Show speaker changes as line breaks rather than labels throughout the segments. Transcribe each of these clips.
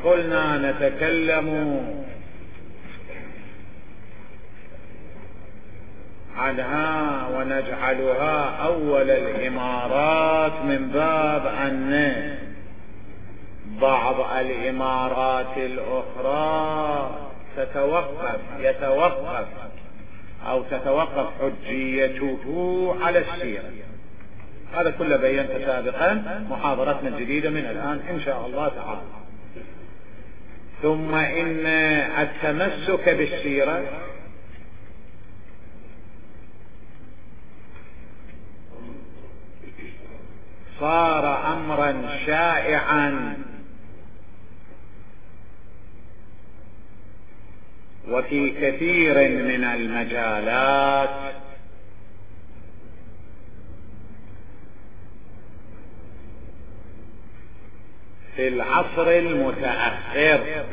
قلنا نتكلم عنها ونجعلها أول الإمارات من باب أن بعض الإمارات الأخرى تتوقف حجيته على السيرة. هذا كله بينته سابقا، محاضرتنا الجديدة من الآن إن شاء الله تعالى. ثم إن التمسك بالسيرة صار أمرا شائعا وفي كثير من المجالات، في العصر المتأخر.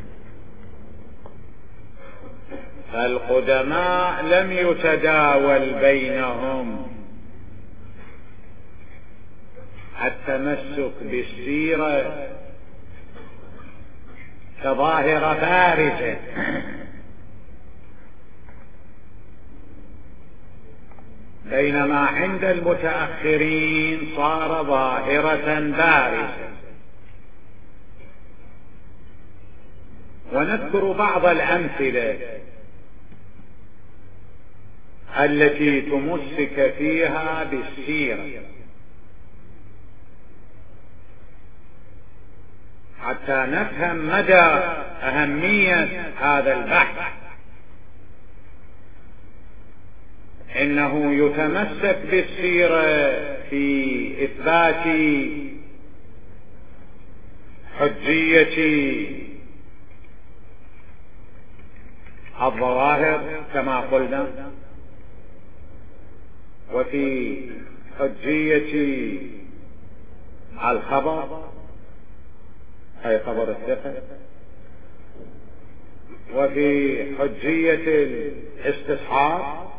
فالقدماء لم يتداول بينهم التمسك بالسيرة كظاهرة بارزة، بينما عند المتأخرين صار ظاهرة بارزة. ونذكر بعض الأمثلة التي تمسك فيها بالسيرة حتى نفهم مدى أهمية هذا البحث. إنه يتمسك بالسيرة في إثبات حجية الظواهر كما قلنا، وفي حجية الخبر أي خبر الثقة، وفي حجية الاستصحاب،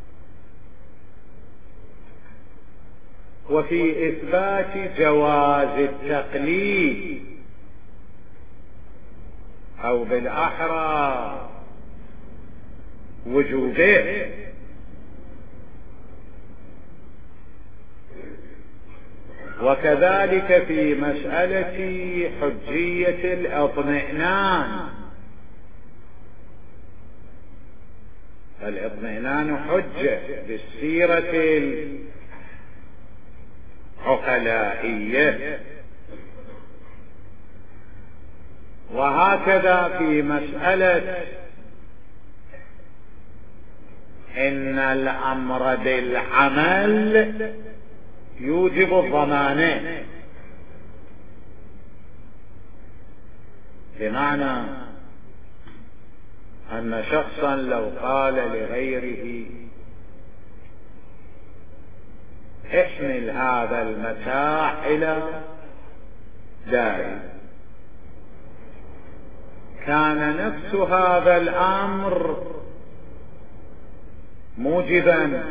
وفي إثبات جواز التقليد أو بالأحرى وجوبه. وكذلك في مسألة حجية الاطمئنان، الاطمئنان حجة بالسيرة العقلائية. وهكذا في مسألة إن الأمر بالعمل يوجب الضمانة، بمعنى أن شخصا لو قال لغيره احمل هذا المتاع إلى داري، كان نفس هذا الأمر موجبا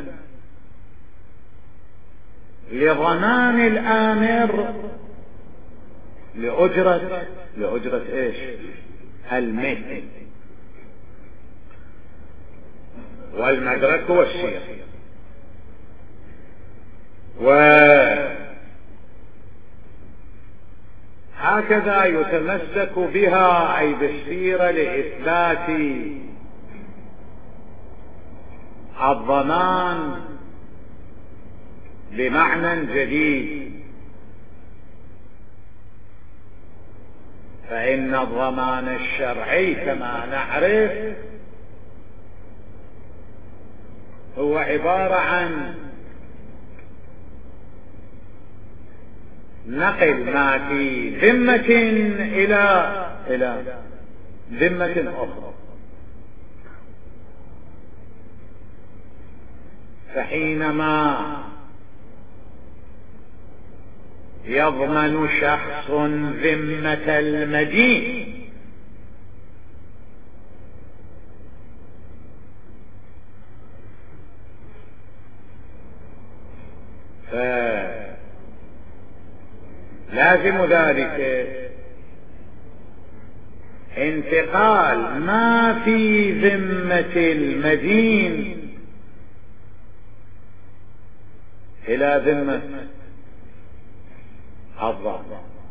لضمان الآمر لأجرة ايش؟ المثل والمدرك والشيء. وهكذا يتمسك بها أي بالسيرة لإثبات الضمان بمعنى جديد. فإن الضمان الشرعي كما نعرف هو عبارة عن نقل ما في ذمة إلى ذمة أخرى. فحينما يضمن شخص ذمة المدين فلازم ذلك انتقال ما في ذمة المدين إلى ذمة الضامن،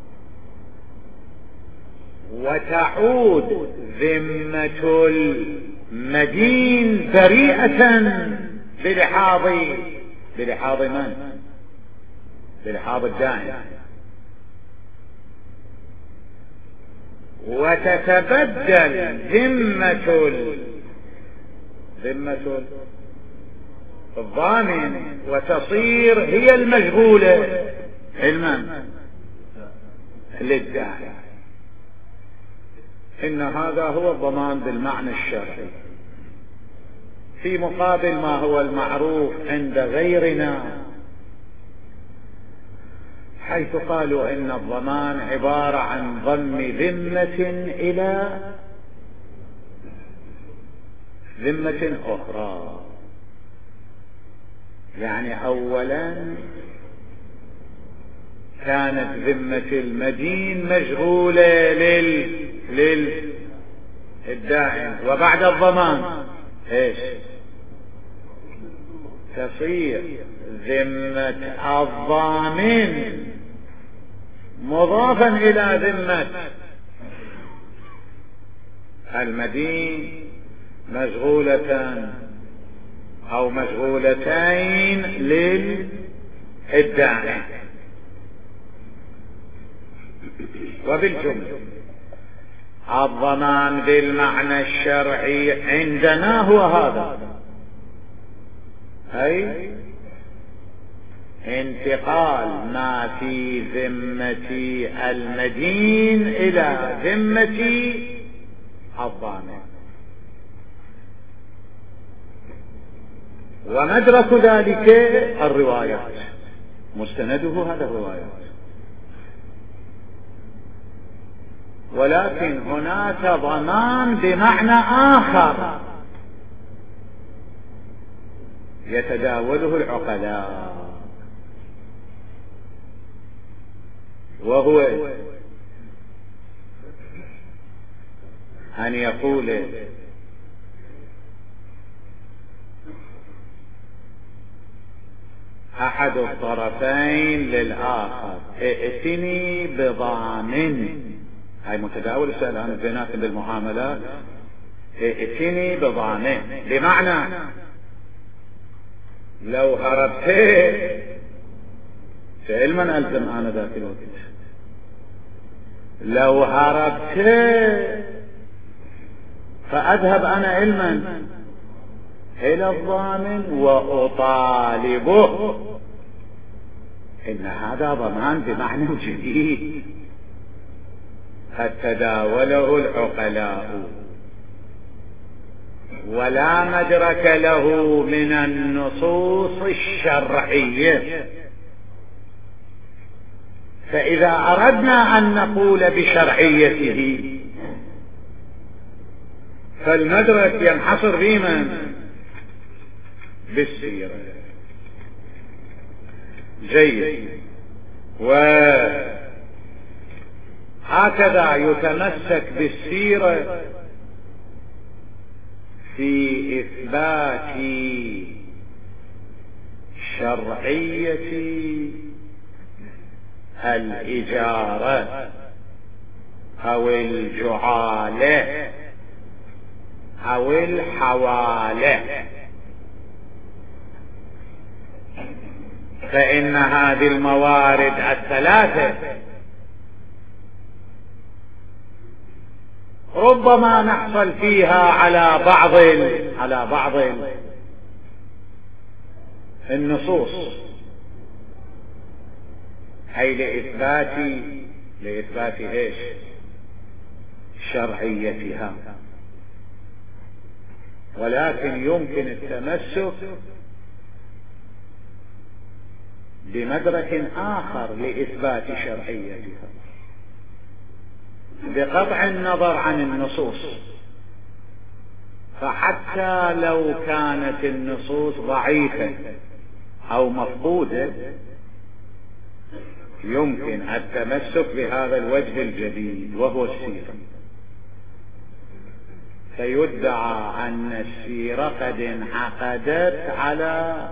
وتعود ذمة المدين بريئة بلحاظ من؟ بلحاظ الدائن، وتتبدل ذمة الضامن وتصير هي المشغولة علما للداعي. إن هذا هو الضمان بالمعنى الشرعي، في مقابل ما هو المعروف عند غيرنا، حيث قالوا إن الضمان عبارة عن ضم ذمة إلى ذمة أخرى. يعني أولا كانت ذمة المدين مشغولة للدائن، وبعد الضمان ايش تصير ذمة الضامن مضافا إلى ذمة المدين مشغولة أو مشغولتين للدائن. وبالجملة الضمان بالمعنى الشرعي عندنا هو هذا، أي انتقال ما في ذمة المدين إلى ذمة الضامن. ومدرك ذلك الروايات، مستنده هذا الروايات. ولكن هناك ضمان بمعنى آخر يتداوله العقلاء، وهو أن يقول أحد الطرفين للآخر ائتني بضامن، هاي متداول الآن بيناتهم بالمعاملات، ائتني بضامن، بمعنى لو هربت فعلما ألزم أنا ذاك الوقت، لو هربت فأذهب أنا علما إلى الضامن وأطالبه. إن هذا ضمان بمعنى جديد قد تداوله العقلاء، ولا مدرك له من النصوص الشرعية. فإذا أردنا أن نقول بشرعيته فالمدرك ينحصر بمن؟ بالسيرة. جيد. وهكذا يتمسك بالسيرة في إثبات شرعية الإجارة أو الجعالة أو الحوالة، فإن هذه الموارد الثلاثة ربما نحصل فيها على بعض النصوص، أي لإثبات إيش؟ شرعيتها. ولكن يمكن التمسك بمدرك آخر لإثبات شرعيتها بقطع النظر عن النصوص. فحتى لو كانت النصوص ضعيفة أو مفقودة يمكن التمسك بهذا الوجه الجديد، وهو السيرة. فيدعى أن السيرة قد انعقدت على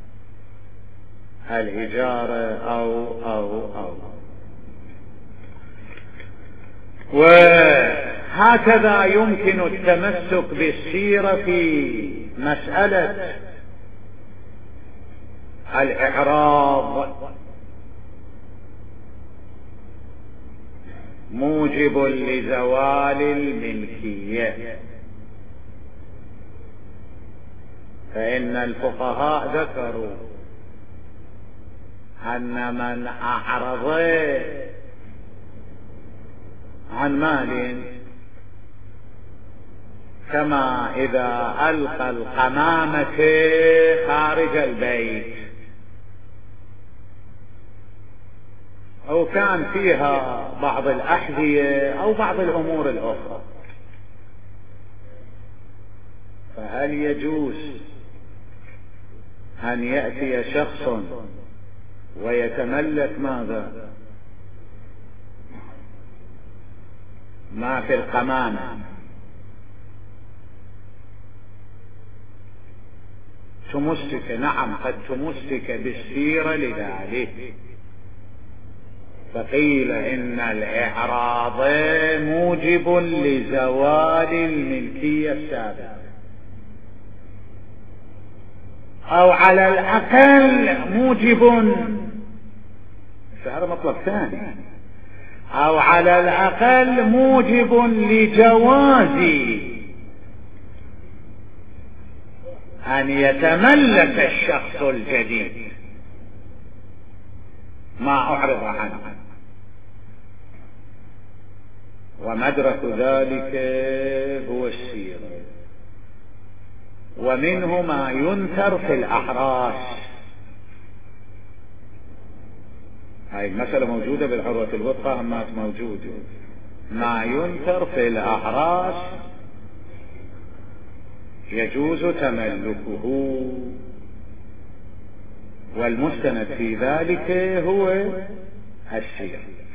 الإجارة أو وهكذا يمكن التمسك بالسيرة في مسألة الإعراض موجب لزوال الملكية، فإن الفقهاء ذكروا أن من أعرض عن مال كما إذا ألقى القمامة خارج البيت أو كان فيها بعض الأحذية أو بعض الأمور الأخرى، فهل يجوز أن يأتي شخص ويتملك ماذا؟ ما في القمامة، تمسك، نعم قد تمسك بالسيرة لذلك، فقيل إن الإعراض موجب لزوال الملكية السابقة، أو على الأقل موجب، هذا مطلب ثاني، أو على الأقل موجب لجواز أن يتملك الشخص الجديد ما أعرض عنه، ومدرك ذلك هو السيرة. ومنه ما ينثر في الأحراش، هاي المسألة موجودة بالعروة الوثقى، أما موجودة ما ينثر في الأحراش يجوز تملكه، والمستند في ذلك هو السيرة.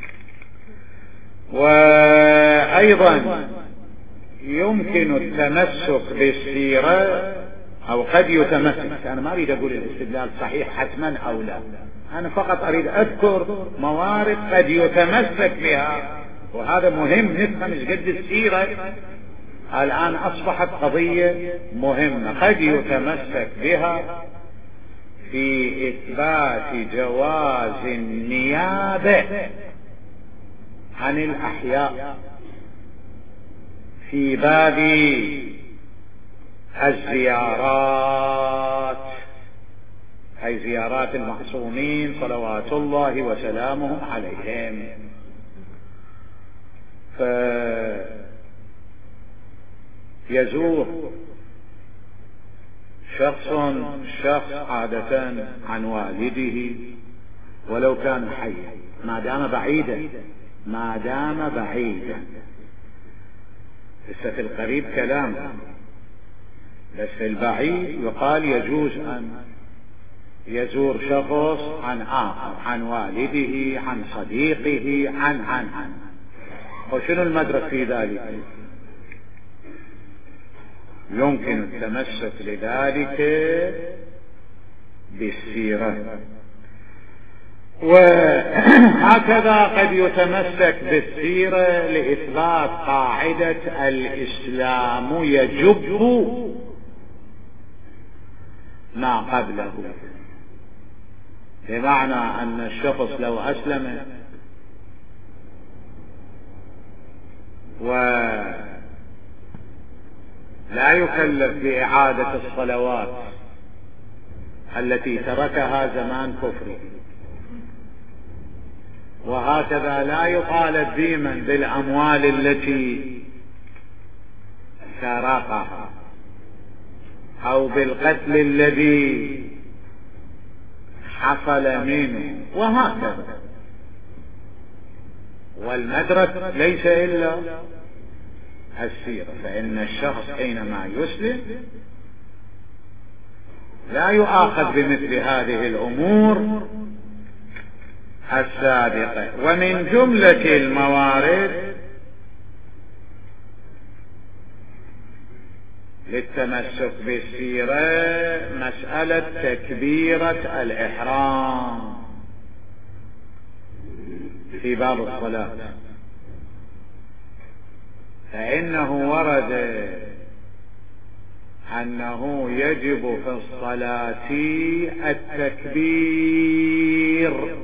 وأيضا يمكن التمسك بالسيرة، أو قد يتمسك، أنا ما أريد أقول الاستدلال صحيح حتما أو لا، أنا فقط أريد أذكر موارد قد يتمسك بها، وهذا مهم نفهم ايش قد السيرة الآن أصبحت قضية مهمة. قد يتمسك بها في إثبات جواز النيابة عن الأحياء في باب الزيارات، أي زيارات المعصومين صلوات الله وسلامه عليهم. فيزور شخص عادة عن والده ولو كان حيا، ما دام بعيدا، لسه في القريب كلام، بس في البعيد يقال يجوز أن يزور شخص عن آخر، عن والده، عن صديقه، عن وشنو المدرك في ذلك؟ يمكن التمسك لذلك بالسيرة. وهكذا قد يتمسك بالسيرة لإثبات قاعدة الإسلام يجب ما قبله، بمعنى أن الشخص لو أسلم ولا يكلف بإعادة الصلوات التي تركها زمان كفره، وهكذا لا يطالب ديما بالأموال التي سرقها أو بالقتل الذي حصل منه، وهكذا. والمدرك ليس إلا السيرة، فإن الشخص حينما يسلم لا يؤاخذ بمثل هذه الأمور السابقة. ومن جملة الموارد للتمسك بالسيرة مسألة تكبيرة الإحرام في باب الصلاة، فإنه ورد أنه يجب في الصلاة التكبير،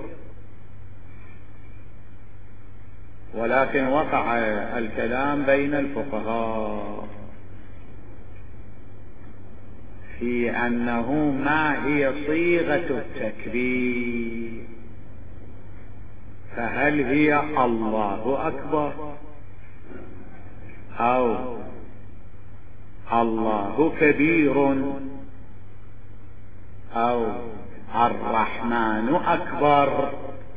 ولكن وقع الكلام بين الفقهاء في أنه ما هي صيغة التكبير، فهل هي الله أكبر أو الله كبير أو الرحمن أكبر؟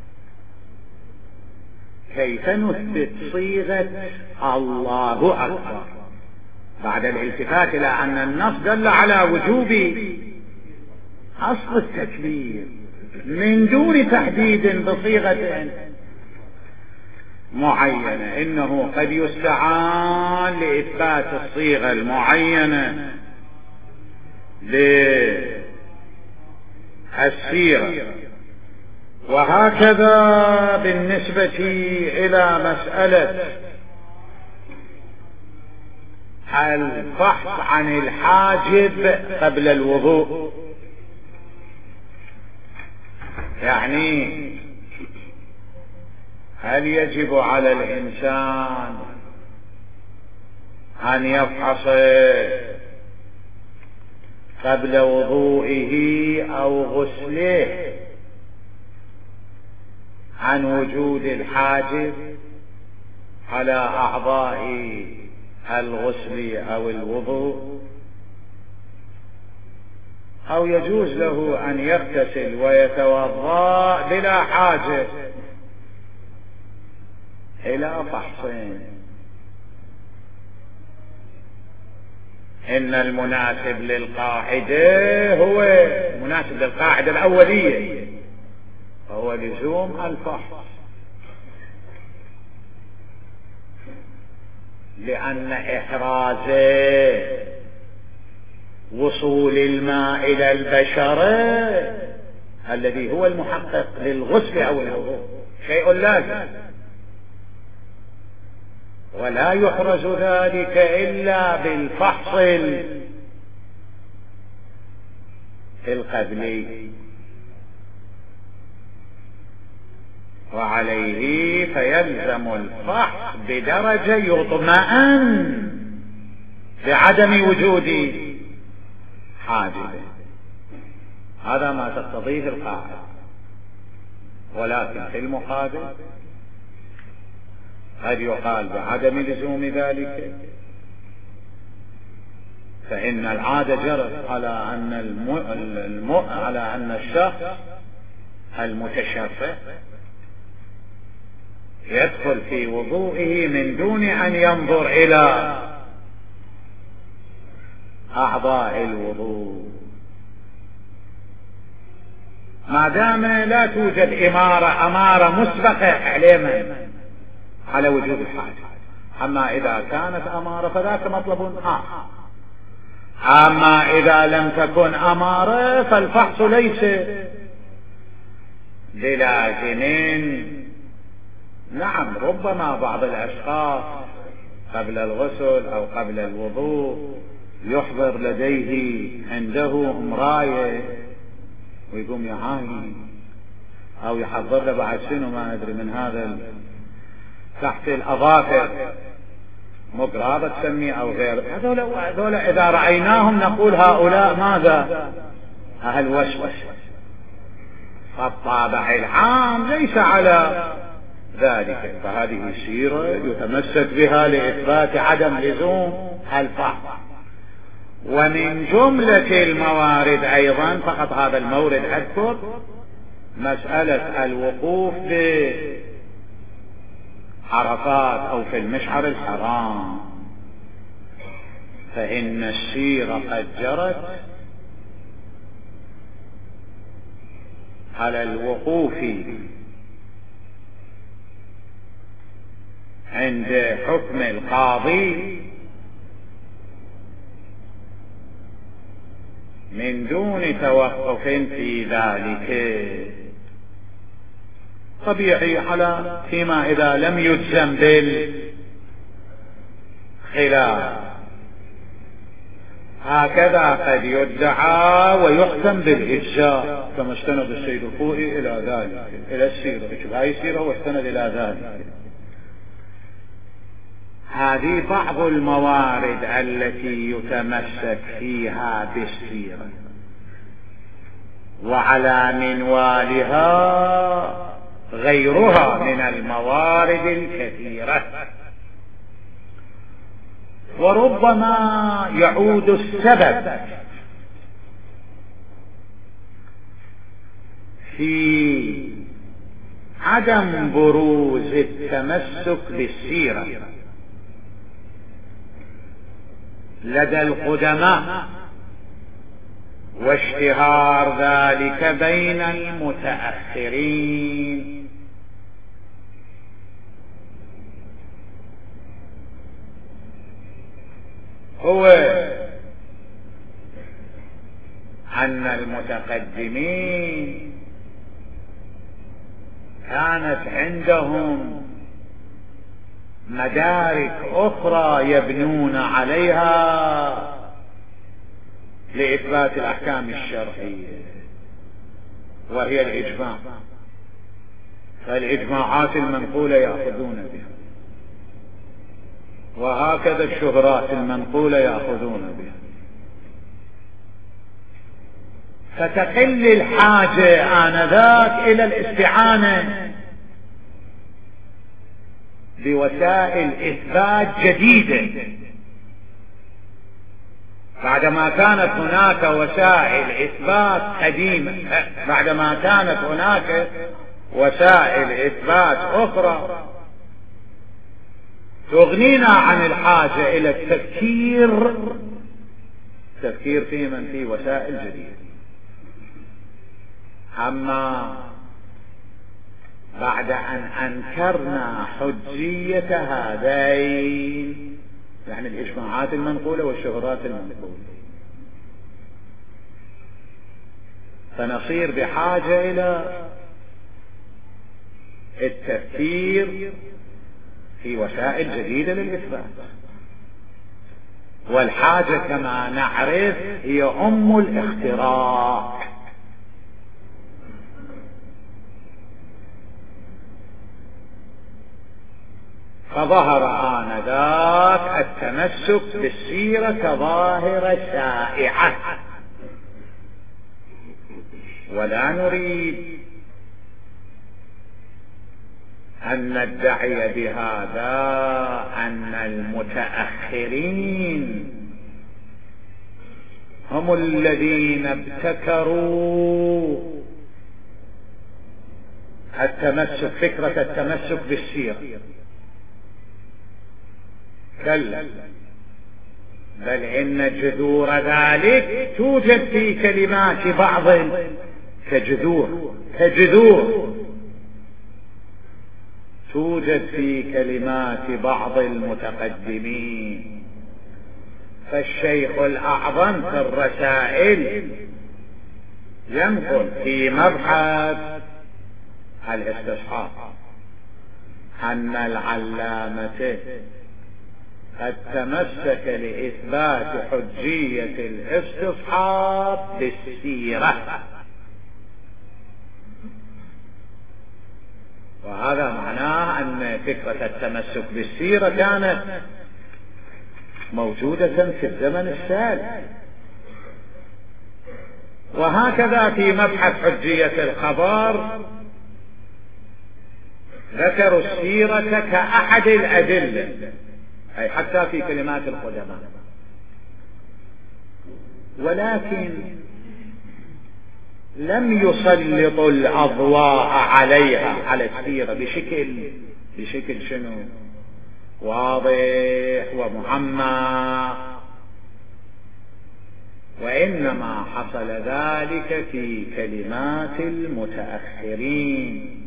كيف نثبت صيغة الله أكبر بعد الالتفات إلى أن النص دل على وجوب أصل التكبير من دون تحديد بصيغة معينة؟ إنه قد يستعان لإثبات الصيغة المعينة بالسيرة، وهكذا بالنسبة إلى مسألة الفحص عن الحاجب قبل الوضوء. يعني هل يجب على الإنسان أن يفحص قبل وضوئه أو غسله عن وجود الحاجب على أعضاء الغسل أو الوضوء، أو يجوز له أن يغتسل ويتوضأ بلا حاجة إلى فحصين؟ إن المناسب للقاعدة هو مناسب للقاعدة الأولية، وهو لزوم الفحص، لأن إحراز وصول الماء إلى البشرة الذي هو المحقق للغسل أو الوضوء شيء لازم، ولا يحرز ذلك إلا بالفحص القبلي، وعليه فيلزم الفحص بدرجة يطمئن بعدم وجود حاجب. هذا ما تقتضيه القاعدة، ولكن في المقابل قد يقال بعدم لزوم ذلك، فإن العادة جرت على أن الشخص المتشفع يدخل في وضوئه من دون أن ينظر إلى أعضاء الوضوء، ما دام لا توجد أمارة مسبقة على وجود الحاجة. أما إذا كانت أمارة فذاك مطلب آخر، أما إذا لم تكن أمارة فالفحص ليس بلازم. نعم، ربما بعض الأشخاص قبل الغسل أو قبل الوضوء يحضر لديه عنده مراية ويقوم يعاين، أو يحضر له بعد شنو ما أدري من هذا تحت الأظافر مقرابة تسميه أو غير. هذول إذا رأيناهم نقول هؤلاء ماذا؟ أهل وسوسة. فالطابع العام ليس على ذلك، فهذه سيرة يتمسك بها لإثبات عدم لزوم الفحص. ومن جملة الموارد أيضا، فقط هذا المورد أذكر، مسألة الوقوف بعرفات أو في المشعر الحرام، فإن السيرة قد جرت على الوقوف عند حكم القاضي من دون توقف في ذلك. طبيعي على فيما إذا لم يجزم بالخلاف، هكذا قد يدعى ويحكم بالإجزاء، كما استند السيد الخوئي إلى ذلك، إلى السيرة، هاي السيرة واستند إلى ذلك. هذه بعض الموارد التي يتمسك فيها بالسيرة، وعلى منوالها غيرها من الموارد الكثيرة. وربما يعود السبب في عدم بروز التمسك بالسيرة لدى القدماء واشتهار ذلك بين المتأخرين. هو أن المتقدمين كانت عندهم مدارك أخرى يبنون عليها لإثبات الأحكام الشرعية، وهي الإجماع. فالإجماعات المنقولة يأخذون بها، وهكذا الشهرات المنقولة يأخذون بها، فتقل الحاجة آنذاك إلى الاستعانة بوسائل إثبات جديدة، بعدما كانت هناك وسائل إثبات قديمة، بعدما كانت هناك وسائل إثبات أخرى تغنينا عن الحاجة إلى التفكير في من في وسائل جديدة. أما بعد أن أنكرنا حجية هذين، يعني الإجماعات المنقولة والشهرات المنقولة، فنصير بحاجة إلى التفكير في وسائل جديدة للإثبات، والحاجة كما نعرف هي أم الاختراع. فظهر آنذاك التمسك بالسيرة كظاهرة شائعة، ولا نريد أن ندعي بهذا أن المتأخرين هم الذين ابتكروا التمسك، فكرة التمسك بالسيرة، كلا، بل إن جذور ذلك توجد في كلمات بعض، كجذور توجد في كلمات بعض المتقدمين. فالشيخ الأعظم في الرسائل ينقل في مبحث الاستصحاب أن العلامة قد تمسك لإثبات حجية الاستصحاب بالسيرة، وهذا معناه أن فكرة التمسك بالسيرة كانت موجودة في الزمن السابق. وهكذا في مبحث حجية الخبر ذكروا السيرة كأحد الأدلة، أي حتى في كلمات القدماء، ولكن لم يسلطوا الأضواء عليها، على السيرة بشكل شنو واضح ومعمق، وإنما حصل ذلك في كلمات المتأخرين.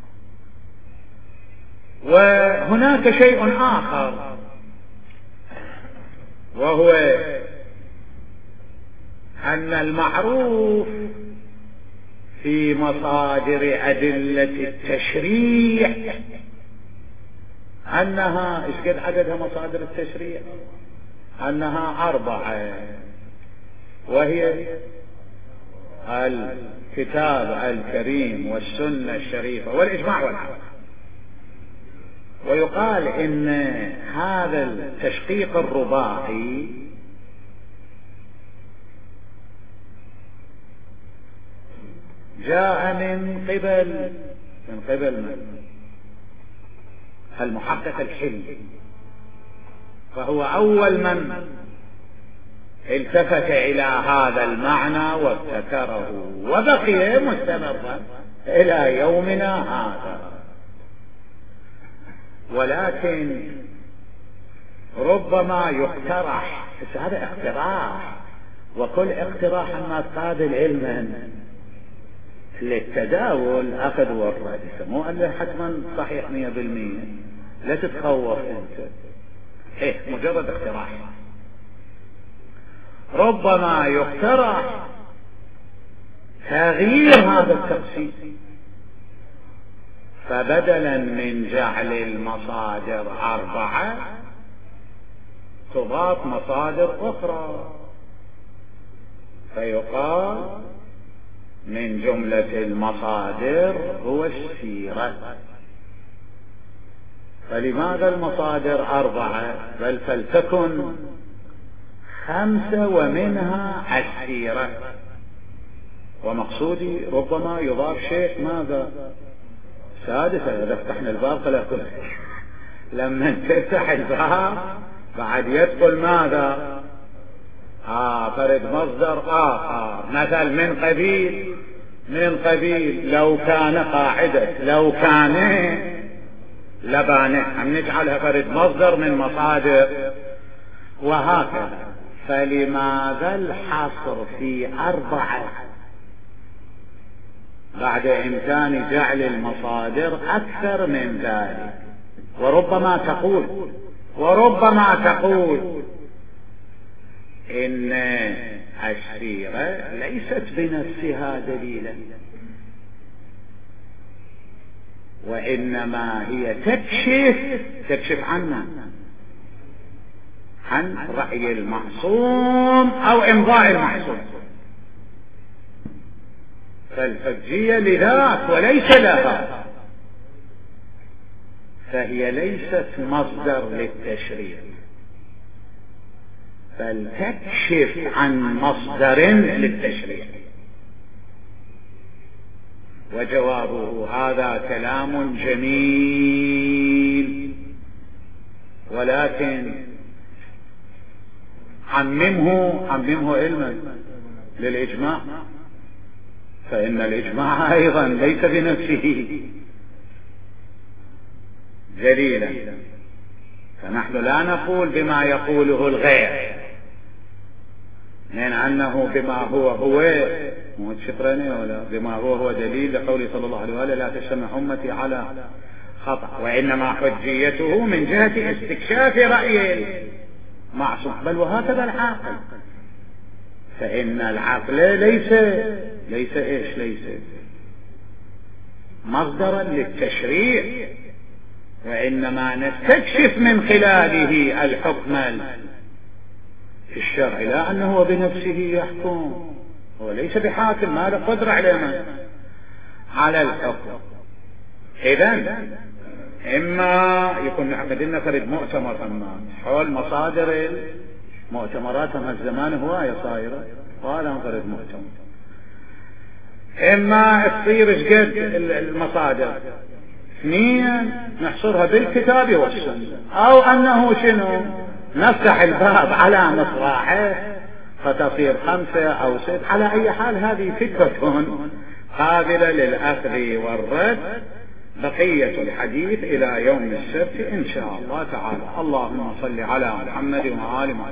وهناك شيء آخر، وهو أن المعروف في مصادر أدلة التشريع أنها، إيش قد عددها مصادر التشريع؟ أنها 4، وهي الكتاب الكريم والسنة الشريفة والإجماع والعقل. ويقال إن هذا التشقيق الرباعي جاء من قبل المحقق الحلي، فهو أول من التفت إلى هذا المعنى وابتكره، وبقي مستمرا إلى يومنا هذا. ولكن ربما يقترح، بس هذا اقتراح، وكل اقتراح ما قابل علما للتداول أخذ ورد، مو أنه حتما صحيح 100%. لا تتخوف أنت، مجرد اقتراح. ربما يقترح تغيير هذا التقسيم، فبدلا من جعل المصادر 4 تضاف مصادر أخرى، فيقال من جملة المصادر هو السيرة. فلماذا المصادر 4؟ بل فلتكن 5 ومنها السيرة. ومقصودي ربما يضاف شيء ماذا 6. إذا فتحنا الباب فلا كل لما تفتح الباب بعد يدخل ماذا فرد مصدر آخر، مثل من قبيل لو كان قاعدة، لو كان لبانة، هم نجعلها فرد مصدر من مصادر، وهكذا. فلماذا الحصر في 4 بعد إمكان جعل المصادر أكثر من ذلك؟ وربما تقول إن السيرة ليست بنفسها دليلا، وإنما هي تكشف عن رأي المعصوم أو إمضاء المعصوم. فالحجية لذات وليس لها، فهي ليست مصدر للتشريع، بل تكشف عن مصدر للتشريع. وجوابه هذا كلام جميل، ولكن عممه علما للإجماع، فإن الإجماع أيضا ليس بنفسه دليلا. فنحن لا نقول بما يقوله الغير من أنه بما هو مو تشفرني ولا بما هو دليل لقوله صلى الله عليه وآله لا تجتمع أمتي على خطأ، وإنما حجيته من جهة استكشاف رأي المعصوم. بل وهكذا العاقل، فإن العقل ليس مصدرا للتشريع، وإنما نستكشف من خلاله الحكم الشرع، لا أنه بنفسه يحكم، هو ليس بحاكم، ما له قدرة على الحكم. إذن إما يكون نعقد فرد مؤتمر حول مصادر المؤتمرات من الزمان هواية صايرة، وهذا فرد مؤتمر. إما تصير قد المصادر 2 نحصرها بالكتاب والسنة، أو أنه نفتح الباب على مصراعه فتصير 5 أو 6. على أي حال هذه فكرة قابلة للأخذ والرد. بقية الحديث إلى يوم السبت إن شاء الله تعالى. اللهم صل على محمد وآل محمد.